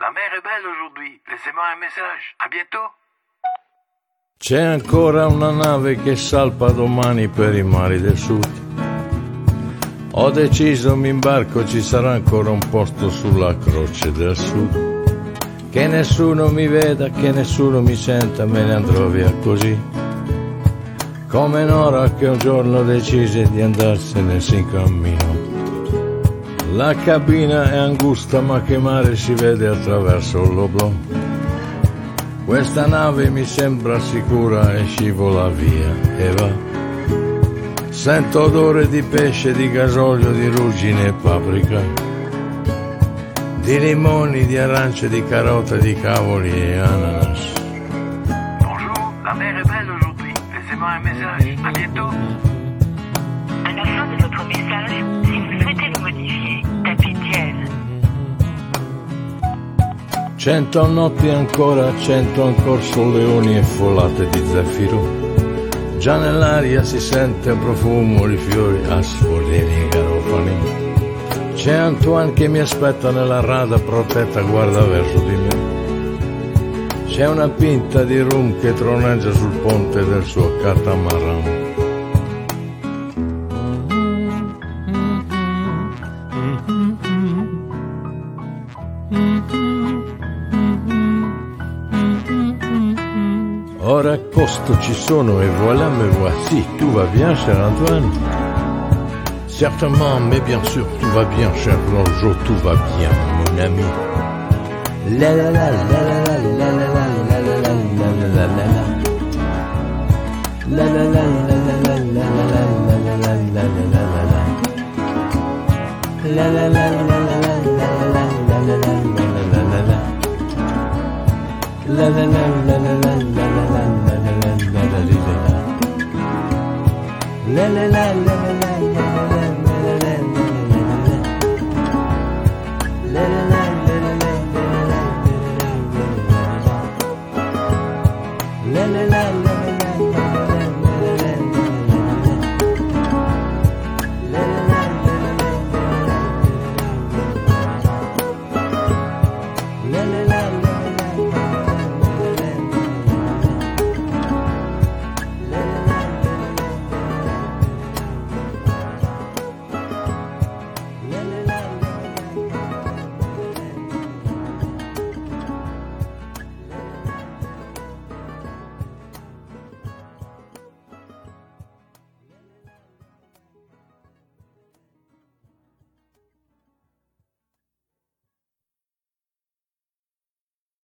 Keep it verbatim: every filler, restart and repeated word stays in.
la mer est belle aujourd'hui. Laissez-moi un message. À bientôt. C'è ancora una nave che salpa domani per i mari del sud. Ho deciso, mi imbarco, ci sarà ancora un posto sulla croce del sud. Che nessuno mi veda, che nessuno mi senta, me ne andrò via così. Come Nora che un giorno decise di andarsene sin cammino. La cabina è angusta ma che mare si vede attraverso l'oblò. Questa nave mi sembra sicura e scivola via e va. Sento odore di pesce, di gasolio, di ruggine e paprika, di limoni, di arance, di carote, di cavoli e ananas. Bonjour, la mer est belle aujourd'hui. Laissez-moi un message. À bientôt. À la fin de votre message, si vous souhaitez le modifier, tapez dièse. Cento notti ancora, cento ancor solleoni e folate di zeffiro. Già nell'aria si sente un profumo di fiori, asfolini e garofani. C'è Antoine che mi aspetta nella rada protetta, guarda verso di me. C'è una pinta di rum che troneggia sul ponte del suo catamaran. Ora accosto, ci sono et voilà me voici. Tout va bien, cher Antoine? Certainement, mais bien sûr, tout va bien, cher Longeau, tout va bien, mon ami. La la la la la la la la la la la la la la la. La la la la la la la la la la la la la la la. La la la la la la la la la la la la la. La la la la la la la la la la la la la la la la la la